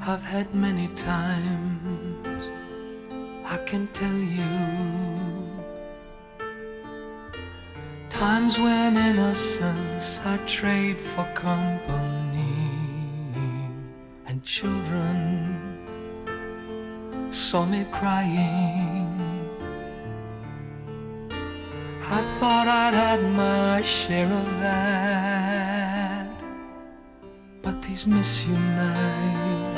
I've had many times, I can tell you, times when innocence I trade for company, and children saw me crying. I thought I'd had my share of that, but these miss you nights